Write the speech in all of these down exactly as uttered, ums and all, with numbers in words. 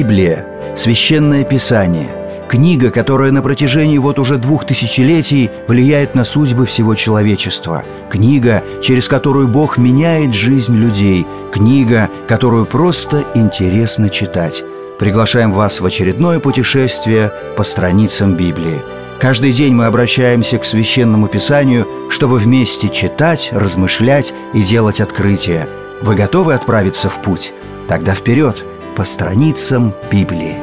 Библия – священное писание, книга, которая на протяжении вот уже двух тысячелетий влияет на судьбы всего человечества, книга, через которую Бог меняет жизнь людей, книга, которую просто интересно читать. Приглашаем вас в очередное путешествие по страницам Библии. Каждый день мы обращаемся к Священному Писанию, чтобы вместе читать, размышлять и делать открытия. Вы готовы отправиться в путь? Тогда вперед, по страницам Библии.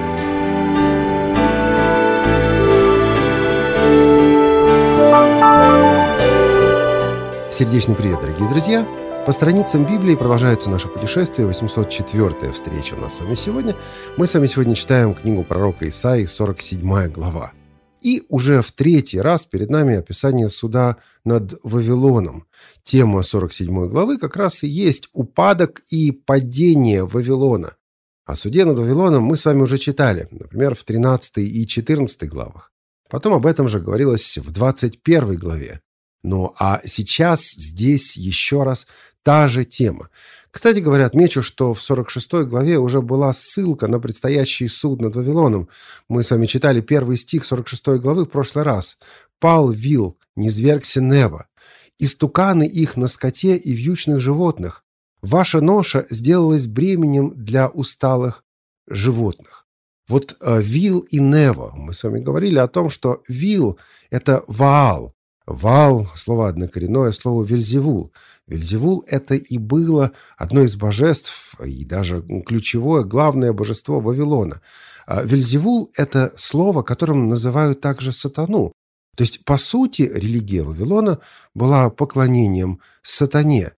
Сердечный привет, дорогие друзья! По страницам Библии продолжается наше путешествие, восемьсот четвёртая встреча у нас с вами сегодня. Мы с вами сегодня читаем книгу пророка Исаии, сорок седьмая глава. И уже в третий раз перед нами описание суда над Вавилоном. Тема сорок седьмой главы как раз и есть упадок и падение Вавилона. О суде над Вавилоном мы с вами уже читали, например, в тринадцатой и четырнадцатой главах. Потом об этом же говорилось в двадцать первой главе. Ну а сейчас здесь еще раз та же тема. Кстати говоря, отмечу, что в сорок шестой главе уже была ссылка на предстоящий суд над Вавилоном. Мы с вами читали первый стих сорок шестой главы в прошлый раз. «Пал Вил, низвергся Нева, истуканы их на скоте и вьючных животных. Ваша ноша сделалась бременем для усталых животных». Вот э, Вил и Нева. Мы с вами говорили о том, что Вил – это Ваал. Ваал – слово однокоренное, слово Вельзевул. Вельзевул – это и было одно из божеств, и даже ключевое, главное божество Вавилона. А Вельзевул – это слово, которым называют также сатану. То есть, по сути, религия Вавилона была поклонением сатане.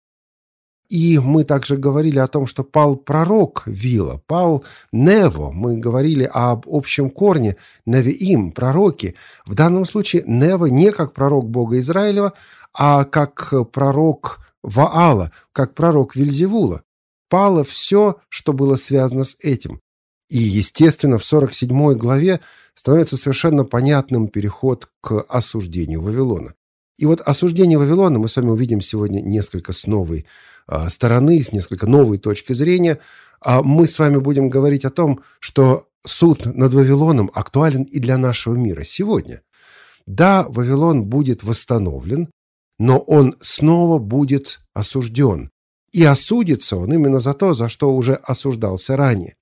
И мы также говорили о том, что пал пророк Вила, пал Нево. Мы говорили об общем корне Невиим, пророки. В данном случае Нево не как пророк Бога Израилева, а как пророк Ваала, как пророк Вельзевула. Пало все, что было связано с этим. И, естественно, в сорок седьмой главе становится совершенно понятным переход к осуждению Вавилона. И вот осуждение Вавилона мы с вами увидим сегодня несколько с новой а, стороны, с несколько новой точки зрения. А мы с вами будем говорить о том, что суд над Вавилоном актуален и для нашего мира сегодня. Да, Вавилон будет восстановлен, но он снова будет осужден. И осудится он именно за то, за что уже осуждался ранее.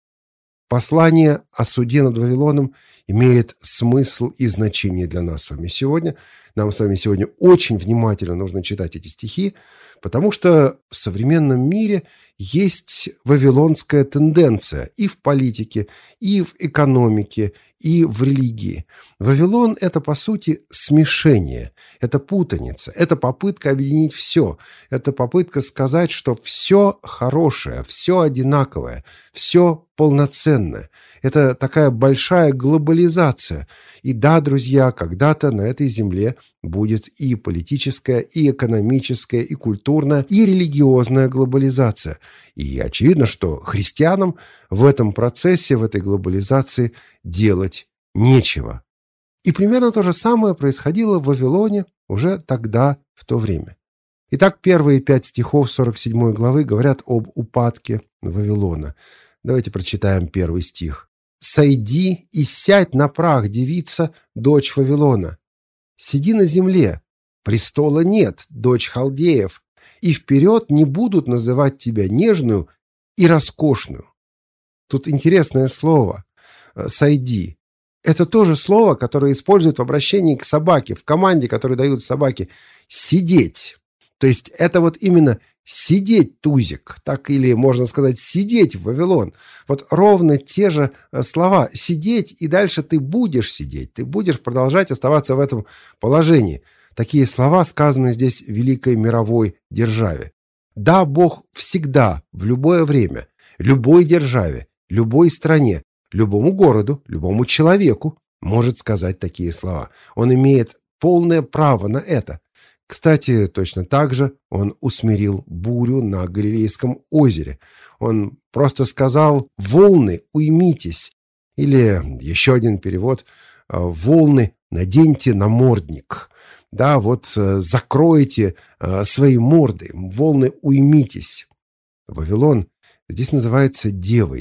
Послание о суде над Вавилоном имеет смысл и значение для нас с вами сегодня. Нам с вами сегодня очень внимательно нужно читать эти стихи, потому что в современном мире есть вавилонская тенденция и в политике, и в экономике, и в религии. Вавилон – это, по сути, смешение, это путаница, это попытка объединить все, это попытка сказать, что все хорошее, все одинаковое, все полноценное. Это такая большая глобализация. И да, друзья, когда-то на этой земле будет и политическая, и экономическая, и культурная, и религиозная глобализация. И очевидно, что христианам в этом процессе, в этой глобализации делать нечего. И примерно то же самое происходило в Вавилоне уже тогда, в то время. Итак, первые пять стихов сорок седьмой главы говорят об упадке Вавилона. Давайте прочитаем первый стих. «Сойди и сядь на прах, девица, дочь Вавилона. Сиди на земле, престола нет, дочь халдеев, и вперед не будут называть тебя нежную и роскошную». Тут интересное слово «сойди». Это тоже слово, которое используют в обращении к собаке, в команде, которую дают собаке «сидеть». То есть это вот именно «сидеть, тузик», так или, можно сказать, «сидеть в Вавилон». Вот ровно те же слова «сидеть», и дальше ты будешь сидеть, ты будешь продолжать оставаться в этом положении. Такие слова сказаны здесь великой мировой державе. Да, Бог всегда, в любое время, любой державе, любой стране, любому городу, любому человеку может сказать такие слова. Он имеет полное право на это. Кстати, точно так же он усмирил бурю на Галилейском озере. Он просто сказал «волны, уймитесь». Или еще один перевод «волны, наденьте намордник». Да, вот закройте свои морды, волны, уймитесь. Вавилон здесь называется девой.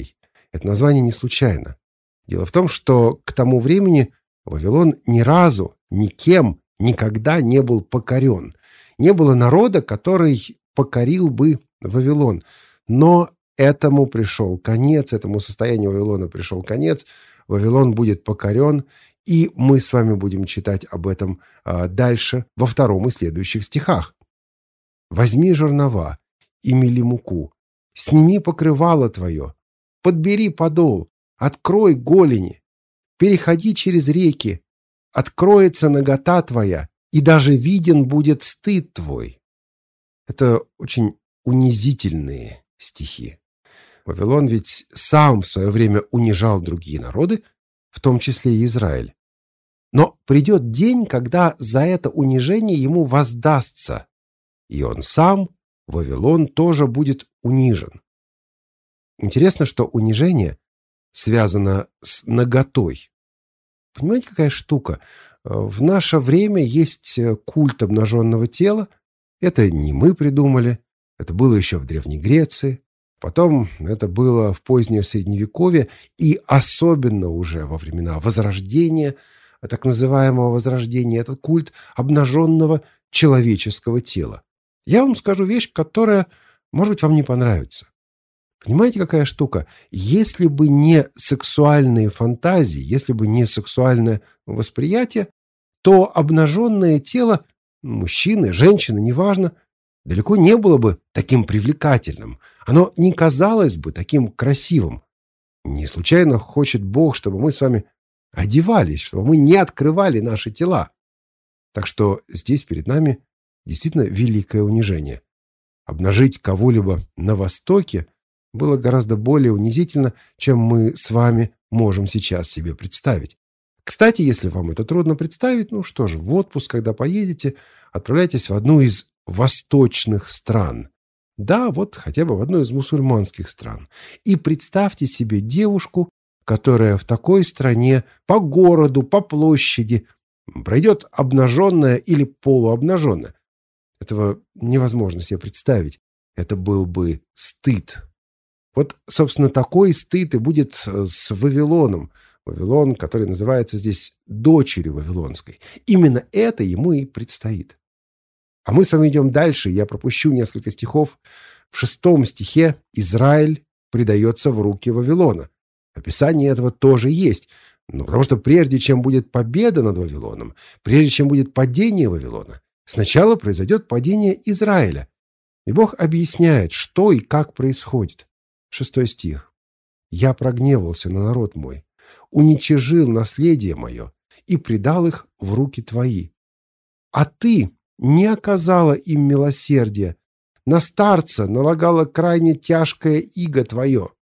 Это название не случайно. Дело в том, что к тому времени Вавилон ни разу, никем, никогда не был покорен. Не было народа, который покорил бы Вавилон. Но этому пришел конец, этому состоянию Вавилона пришел конец. Вавилон будет покорен, и мы с вами будем читать об этом а, дальше во втором и следующих стихах. «Возьми жернова и мели муку, сними покрывало твое, подбери подол, открой голени, переходи через реки, откроется нагота твоя, и даже виден будет стыд твой». Это очень унизительные стихи. Вавилон ведь сам в свое время унижал другие народы, в том числе и Израиль. Но придет день, когда за это унижение ему воздастся, и он сам, Вавилон, тоже будет унижен. Интересно, что унижение связано с наготой. Понимаете, какая штука? В наше время есть культ обнаженного тела. Это не мы придумали, это было еще в Древней Греции. Потом это было в позднее Средневековье и особенно уже во времена Возрождения, так называемого Возрождения, этот культ обнаженного человеческого тела. Я вам скажу вещь, которая, может быть, вам не понравится. Понимаете, какая штука? Если бы не сексуальные фантазии, если бы не сексуальное восприятие, то обнаженное тело мужчины, женщины, неважно, далеко не было бы таким привлекательным. Оно не казалось бы таким красивым. Не случайно хочет Бог, чтобы мы с вами одевались, чтобы мы не открывали наши тела. Так что здесь перед нами действительно великое унижение. Обнажить кого-либо на Востоке было гораздо более унизительно, чем мы с вами можем сейчас себе представить. Кстати, если вам это трудно представить, ну что ж, в отпуск, когда поедете, отправляйтесь в одну из восточных стран. Да, вот хотя бы в одну из мусульманских стран. И представьте себе девушку, которая в такой стране по городу, по площади пройдет обнаженная или полуобнаженная. Этого невозможно себе представить. Это был бы стыд. Вот, собственно, такой стыд и будет с Вавилоном. Вавилон, который называется здесь дочерью Вавилонской. Именно это ему и предстоит. А мы с вами идем дальше. Я пропущу несколько стихов. В шестом стихе Израиль предается в руки Вавилона. Описание этого тоже есть. Ну, потому что прежде чем будет победа над Вавилоном, прежде чем будет падение Вавилона, сначала произойдет падение Израиля. И Бог объясняет, что и как происходит. Шестой стих. «Я прогневался на народ мой, уничижил наследие мое и предал их в руки твои. А ты не оказала им милосердия, на старца налагала крайне тяжкое иго твое».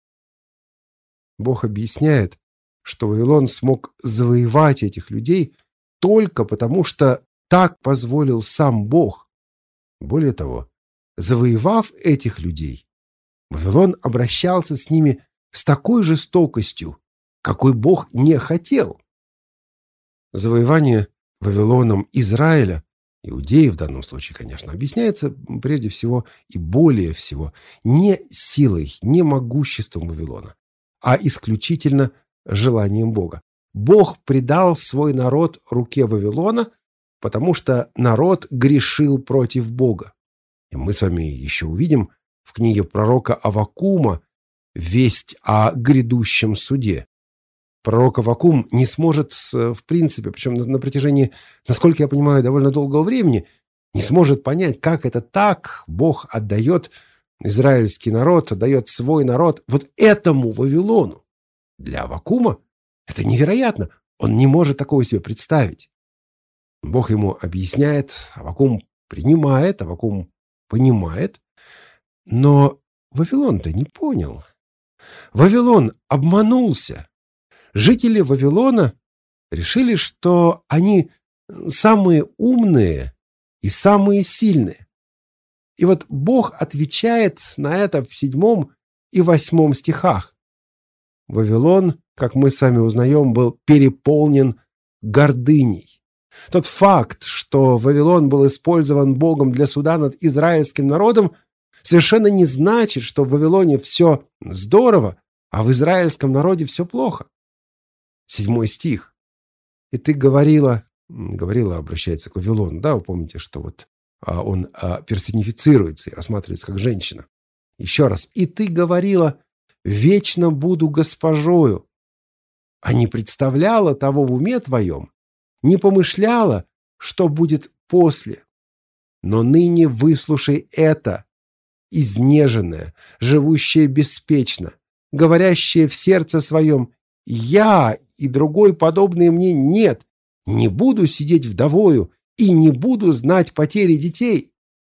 Бог объясняет, что Вавилон смог завоевать этих людей только потому, что так позволил сам Бог. Более того, завоевав этих людей, Вавилон обращался с ними с такой жестокостью, какой Бог не хотел. Завоевание Вавилоном Израиля, иудеи в данном случае, конечно, объясняется прежде всего и более всего не силой, не могуществом Вавилона, а исключительно желанием Бога. Бог предал свой народ руке Вавилона, потому что народ грешил против Бога. И мы с вами еще увидим в книге пророка Аввакума весть о грядущем суде. Пророк Аввакум не сможет, в принципе, причем на протяжении, насколько я понимаю, довольно долгого времени, не сможет понять, как это так. Бог отдает израильский народ, отдает свой народ вот этому Вавилону. Для Аввакума это невероятно. Он не может такого себе представить. Бог ему объясняет, Аввакум принимает, Аввакум понимает, но Вавилон-то не понял. Вавилон обманулся. Жители Вавилона решили, что они самые умные и самые сильные. И вот Бог отвечает на это в седьмом и восьмом стихах. Вавилон, как мы с вами узнаем, был переполнен гордыней. Тот факт, что Вавилон был использован Богом для суда над израильским народом, совершенно не значит, что в Вавилоне все здорово, а в израильском народе все плохо. Седьмой стих. И ты говорила, говорила, обращается к Вавилону, да, вы помните, что вот а, он а, персонифицируется и рассматривается как женщина. Еще раз. И ты говорила, вечно буду госпожою, а не представляла того в уме твоем, не помышляла, что будет после. Но ныне выслушай это, изнеженное, живущее беспечно, говорящее в сердце своем: «Я и другой подобный мне нет, не буду сидеть вдовою и не буду знать потери детей».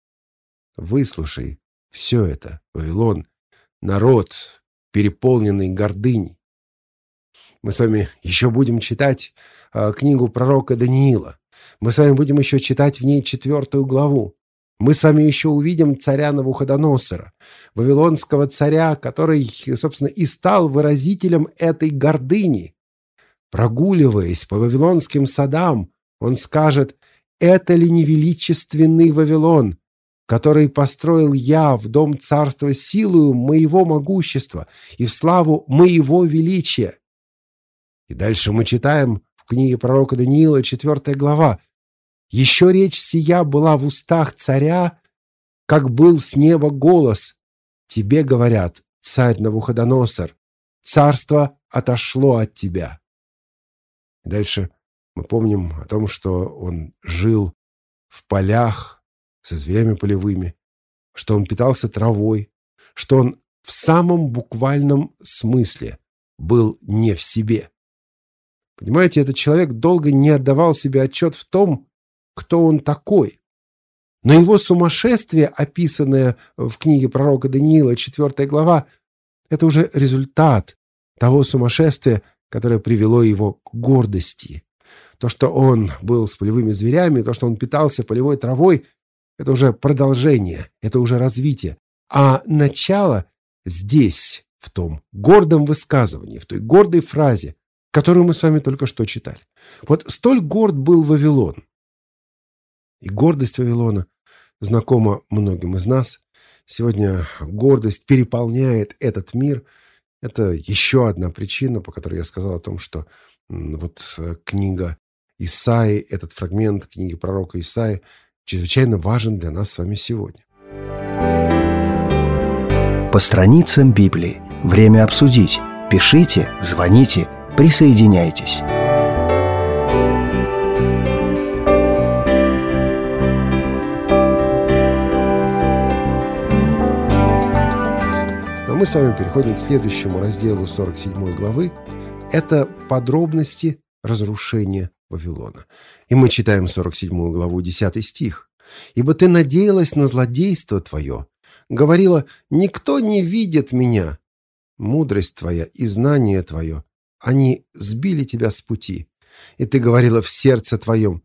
Выслушай все это, Вавилон, народ, переполненный гордыней. Мы с вами еще будем читать а, книгу пророка Даниила. Мы с вами будем еще читать в ней четвертую главу. Мы с вами еще увидим царя Навуходоносора, вавилонского царя, который, собственно, и стал выразителем этой гордыни. Прогуливаясь по вавилонским садам, он скажет: «Это ли не величественный Вавилон, который построил я в дом царства силою моего могущества и в славу моего величия?» И дальше мы читаем в книге пророка Даниила, четвертая глава. «Еще речь сия была в устах царя, как был с неба голос. Тебе говорят, царь Навуходоносор, царство отошло от тебя». И дальше мы помним о том, что он жил в полях со зверями полевыми, что он питался травой, что он в самом буквальном смысле был не в себе. Понимаете, этот человек долго не отдавал себе отчет в том, кто он такой. Но его сумасшествие, описанное в книге пророка Даниила, четвертая глава, это уже результат того сумасшествия, которое привело его к гордости. То, что он был с полевыми зверями, то, что он питался полевой травой, это уже продолжение, это уже развитие. А начало здесь, в том гордом высказывании, в той гордой фразе, которую мы с вами только что читали. Вот столь горд был Вавилон. И гордость Вавилона знакома многим из нас. Сегодня гордость переполняет этот мир. Это еще одна причина, по которой я сказал о том, что вот книга Исаии, этот фрагмент книги пророка Исаии чрезвычайно важен для нас с вами сегодня. По страницам Библии. Время обсудить. Пишите, звоните, присоединяйтесь. Но мы с вами переходим к следующему разделу сорок седьмой главы. Это подробности разрушения Вавилона. И мы читаем сорок седьмую главу, десятый стих. «Ибо ты надеялась на злодейство твое, говорила: никто не видит меня. Мудрость твоя и знание твое, они сбили тебя с пути. И ты говорила в сердце твоем: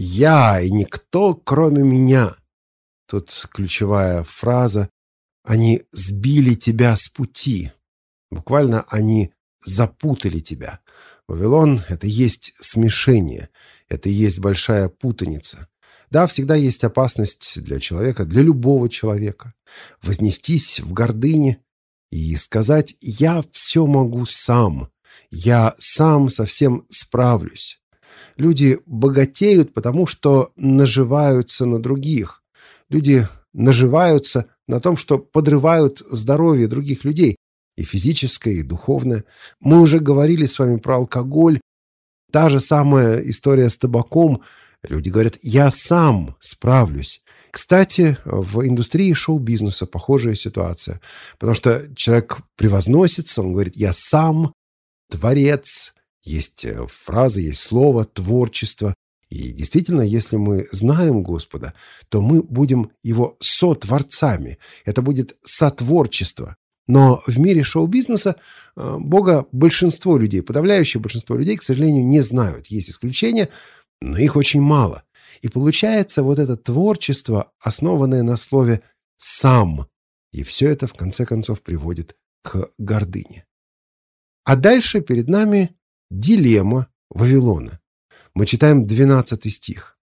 я и никто, кроме меня». Тут ключевая фраза: они сбили тебя с пути. Буквально они запутали тебя. Вавилон — это есть смешение, это и есть большая путаница. Да, всегда есть опасность для человека, для любого человека, вознестись в гордыне и сказать: «Я все могу сам, я сам со всем справлюсь». Люди богатеют, потому что наживаются на других. Люди наживаются на том, что подрывают здоровье других людей, и физическое, и духовное. Мы уже говорили с вами про алкоголь. Та же самая история с табаком. Люди говорят: я сам справлюсь. Кстати, в индустрии шоу-бизнеса похожая ситуация. Потому что человек превозносится, он говорит: я сам творец. Есть фраза, есть слово, творчество. И действительно, если мы знаем Господа, то мы будем Его сотворцами. Это будет сотворчество. Но в мире шоу-бизнеса Бога большинство людей, подавляющее большинство людей, к сожалению, не знают. Есть исключения, но их очень мало. И получается вот это творчество, основанное на слове «сам». И все это, в конце концов, приводит к гордыне. А дальше перед нами дилемма Вавилона. Мы читаем двенадцатый стих.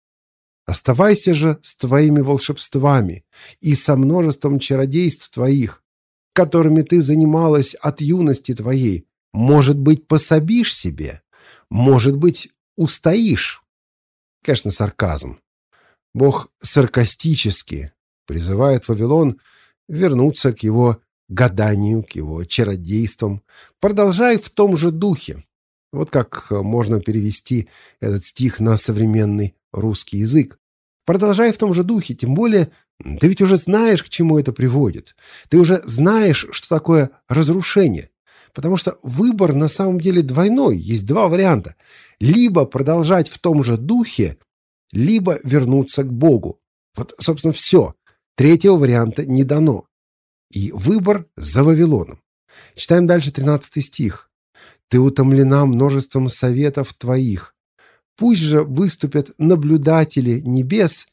«Оставайся же с твоими волшебствами и со множеством чародейств твоих, которыми ты занималась от юности твоей, может быть, пособишь себе, может быть, устоишь». Конечно, сарказм. Бог саркастически призывает Вавилон вернуться к его гаданию, к его чародействам. «Продолжай в том же духе». Вот как можно перевести этот стих на современный русский язык. Продолжай в том же духе, тем более ты ведь уже знаешь, к чему это приводит. Ты уже знаешь, что такое разрушение. Потому что выбор на самом деле двойной. Есть два варианта. Либо продолжать в том же духе, либо вернуться к Богу. Вот, собственно, все. Третьего варианта не дано. И выбор за Вавилоном. Читаем дальше тринадцатый стих. «Ты утомлена множеством советов твоих. Пусть же выступят наблюдатели небес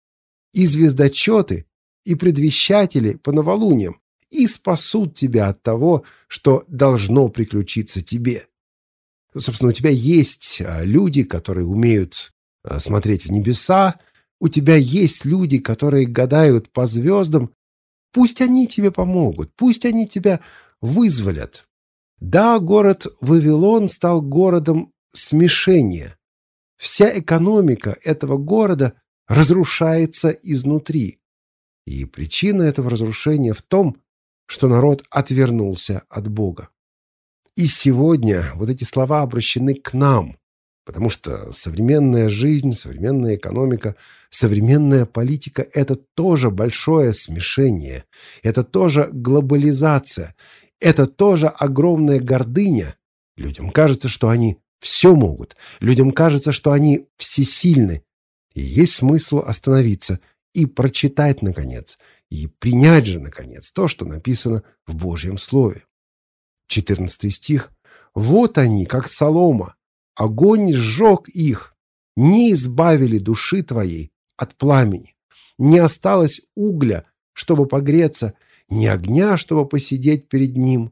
и звездочеты, и предвещатели по новолуниям, и спасут тебя от того, что должно приключиться тебе». Собственно, у тебя есть люди, которые умеют смотреть в небеса, у тебя есть люди, которые гадают по звездам. Пусть они тебе помогут, пусть они тебя вызволят. Да, город Вавилон стал городом смешения. Вся экономика этого города разрушается изнутри. И причина этого разрушения в том, что народ отвернулся от Бога. И сегодня вот эти слова обращены к нам, потому что современная жизнь, современная экономика, современная политика – это тоже большое смешение, это тоже глобализация, это тоже огромная гордыня. Людям кажется, что они все могут, людям кажется, что они всесильны. И есть смысл остановиться и прочитать, наконец, и принять же, наконец, то, что написано в Божьем Слове. четырнадцатый стих. «Вот они, как солома, огонь сжег их, не избавили души твоей от пламени, не осталось угля, чтобы погреться, ни огня, чтобы посидеть перед ним.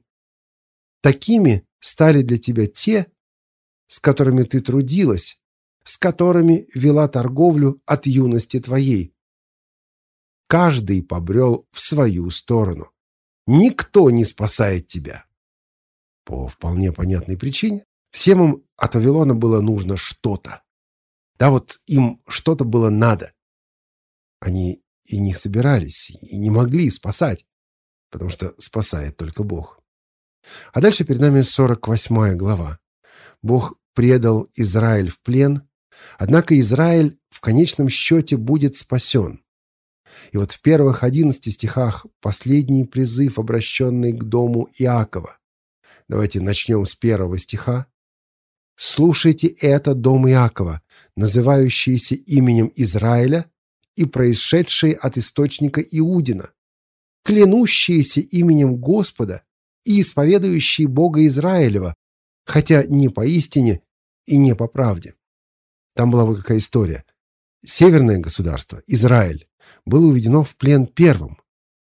Такими стали для тебя те, с которыми ты трудилась, с которыми вела торговлю от юности твоей. Каждый побрел в свою сторону. Никто не спасает тебя». По вполне понятной причине всем им от Вавилона было нужно что-то. Да, вот им что-то было надо. Они и не собирались, и не могли спасать, потому что спасает только Бог. А дальше перед нами сорок восьмая глава. Бог предал Израиль в плен, однако Израиль в конечном счете будет спасен. И вот в первых одиннадцати стихах последний призыв, обращенный к дому Иакова. Давайте начнем с первого стиха. «Слушайте это, дом Иакова, называющийся именем Израиля и происшедшие от источника Иудина, клянущиеся именем Господа и исповедующие Бога Израилева, хотя не по истине и не по правде». Там была вот какая история. Северное государство, Израиль, было уведено в плен первым,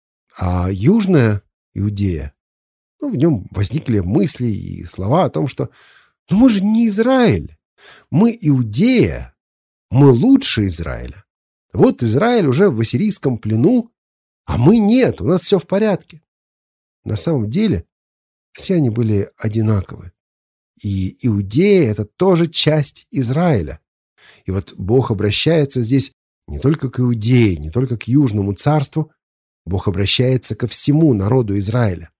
а южная Иудея, ну, в нем возникли мысли и слова о том, что ну, мы же не Израиль, мы Иудея, мы лучше Израиля. Вот Израиль уже в ассирийском плену, а мы нет, у нас все в порядке. На самом деле все они были одинаковы. И Иудея – это тоже часть Израиля. И вот Бог обращается здесь не только к Иудее, не только к Южному царству, Бог обращается ко всему народу Израиля.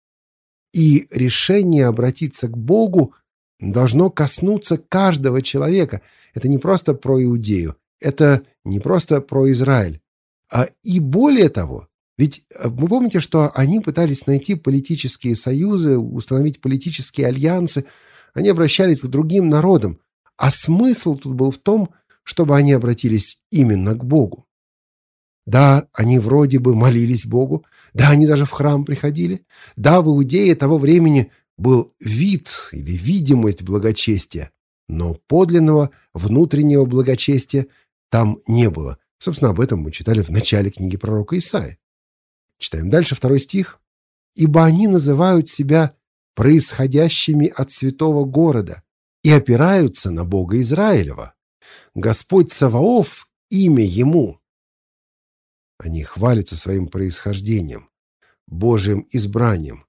И решение обратиться к Богу должно коснуться каждого человека. Это не просто про Иудею, это не просто про Израиль. А и более того, ведь вы помните, что они пытались найти политические союзы, установить политические альянсы, они обращались к другим народам. А смысл тут был в том, чтобы они обратились именно к Богу. Да, они вроде бы молились Богу, да, они даже в храм приходили, да, в Иудее того времени был вид или видимость благочестия, но подлинного внутреннего благочестия там не было. Собственно, об этом мы читали в начале книги пророка Исаии. Читаем дальше, второй стих. «Ибо они называют себя происходящими от святого города и опираются на Бога Израилева. Господь Саваоф – имя Ему». Они хвалятся своим происхождением, Божьим избранием.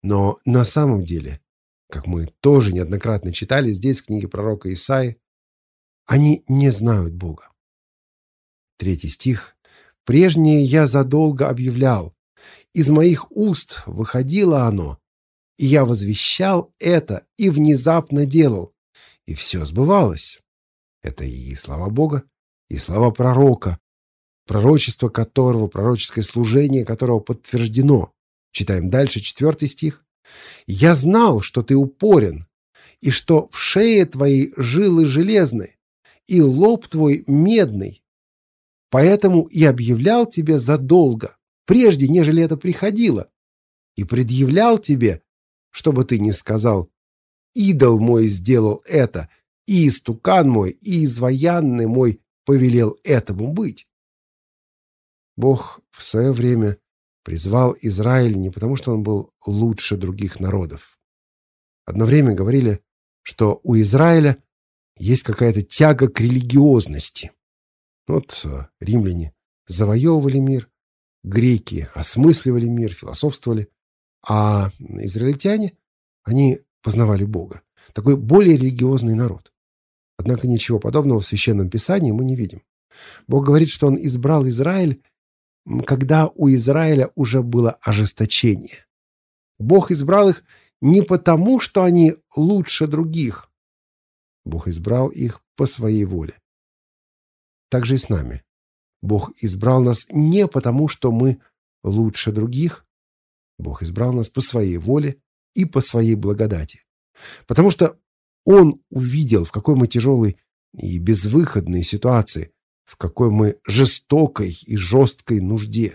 Но на самом деле, как мы тоже неоднократно читали здесь, в книге пророка Исаии, они не знают Бога. Третий стих. «Прежнее я задолго объявлял, из моих уст выходило оно, и я возвещал это и внезапно делал, и все сбывалось». Это и слова Бога, и слова пророка, пророчество которого, пророческое служение которого подтверждено. Читаем дальше, четвертый стих. «Я знал, что ты упорен, и что в шее твоей жилы железны, и лоб твой медный. Поэтому и объявлял тебе задолго, прежде, нежели это приходило, и предъявлял тебе, чтобы ты не сказал: идол мой сделал это, и истукан мой, и изваянный мой повелел этому быть». Бог в свое время призвал Израиль не потому, что он был лучше других народов. Одно время говорили, что у Израиля есть какая-то тяга к религиозности. Вот римляне завоевывали мир, греки осмысливали мир, философствовали, а израильтяне, они познавали Бога. Такой более религиозный народ. Однако ничего подобного в Священном Писании мы не видим. Бог говорит, что Он избрал Израиль, когда у Израиля уже было ожесточение. Бог избрал их не потому, что они лучше других. Бог избрал их по своей воле. Так же и с нами. Бог избрал нас не потому, что мы лучше других. Бог избрал нас по своей воле и по своей благодати. Потому что Он увидел, в какой мы тяжелой и безвыходной ситуации, в какой мы жестокой и жесткой нужде.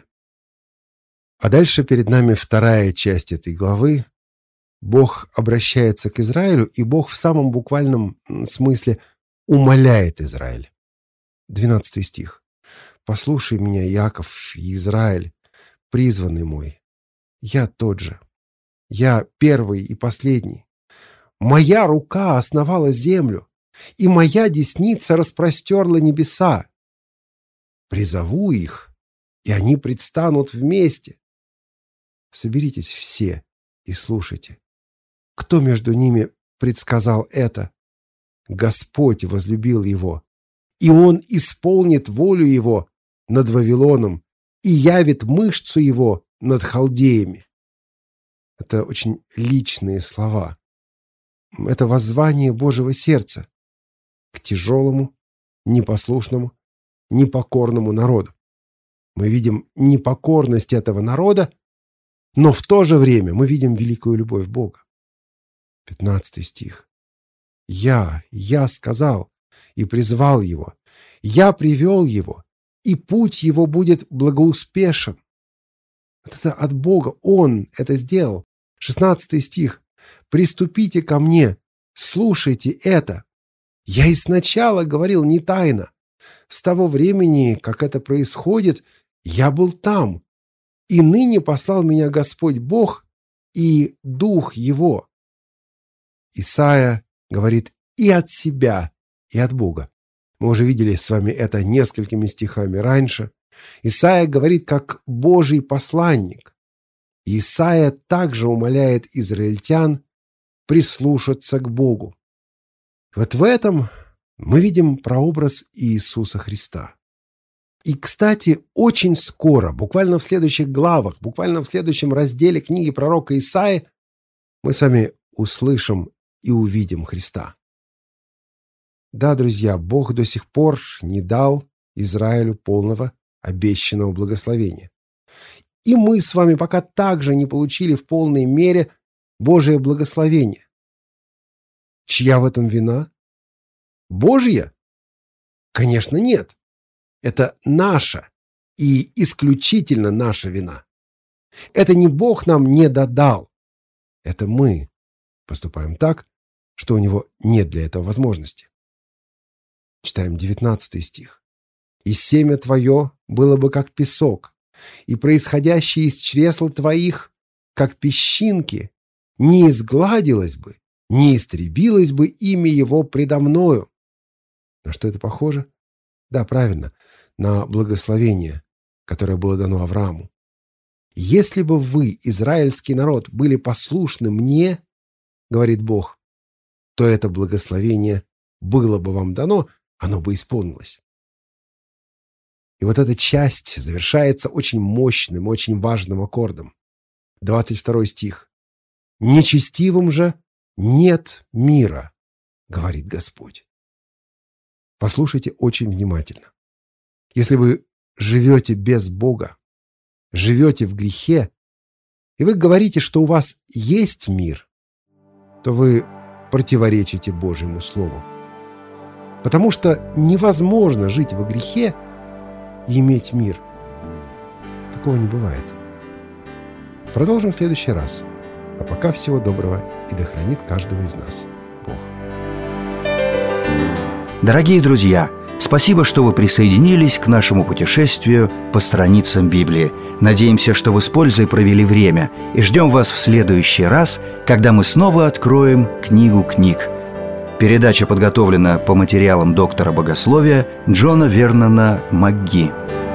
А дальше перед нами вторая часть этой главы. Бог обращается к Израилю, и Бог в самом буквальном смысле умоляет Израиль. Двенадцатый стих. «Послушай меня, Иаков и Израиль, призванный мой. Я тот же. Я первый и последний. Моя рука основала землю, и моя десница распростерла небеса. Призову их, и они предстанут вместе. Соберитесь все и слушайте. Кто между ними предсказал это? Господь возлюбил его, и Он исполнит волю его над Вавилоном и явит мышцу его над халдеями». Это очень личные слова. Это воззвание Божьего сердца к тяжелому, непослушному, непокорному народу. Мы видим непокорность этого народа, но в то же время мы видим великую любовь Бога. Пятнадцатый стих. «Я, я сказал и призвал его, я привел его, и путь его будет благоуспешен». Вот это от Бога, Он это сделал. Шестнадцатый стих. «Приступите ко мне, слушайте это. Я и сначала говорил не тайно. С того времени, как это происходит, я был там, и ныне послал меня Господь Бог и Дух Его». Исайя говорит и от себя, и от Бога. Мы уже видели с вами это несколькими стихами раньше. Исайя говорит как Божий посланник. Исайя также умоляет израильтян прислушаться к Богу. Вот в этом мы видим прообраз Иисуса Христа. И, кстати, очень скоро, буквально в следующих главах, буквально в следующем разделе книги пророка Исаии, мы с вами услышим и увидим Христа. Да, друзья, Бог до сих пор не дал Израилю полного обещанного благословения. И мы с вами пока также не получили в полной мере Божие благословение. Чья в этом вина? Божья? Конечно, нет. Это наша и исключительно наша вина. Это не Бог нам не додал. Это мы поступаем так, что у него нет для этого возможности. Читаем девятнадцатый стих. «И семя твое было бы как песок, и происходящее из чресл твоих, как песчинки, не изгладилось бы, не истребилось бы имя его предо мною». На что это похоже? Да, правильно, на благословение, которое было дано Аврааму. «Если бы вы, израильский народ, были послушны мне, — говорит Бог, — то это благословение было бы вам дано, оно бы исполнилось». И вот эта часть завершается очень мощным, очень важным аккордом. двадцать второй стих. «Нечестивым же нет мира, — говорит Господь». Послушайте очень внимательно. Если вы живете без Бога, живете в грехе, и вы говорите, что у вас есть мир, то вы противоречите Божьему Слову. Потому что невозможно жить во грехе и иметь мир. Такого не бывает. Продолжим в следующий раз. А пока всего доброго, и да хранит каждого из нас Бог. Дорогие друзья, спасибо, что вы присоединились к нашему путешествию по страницам Библии. Надеемся, что вы с пользой провели время, и ждем вас в следующий раз, когда мы снова откроем книгу книг. Передача подготовлена по материалам доктора богословия Джона Вернона МакГи.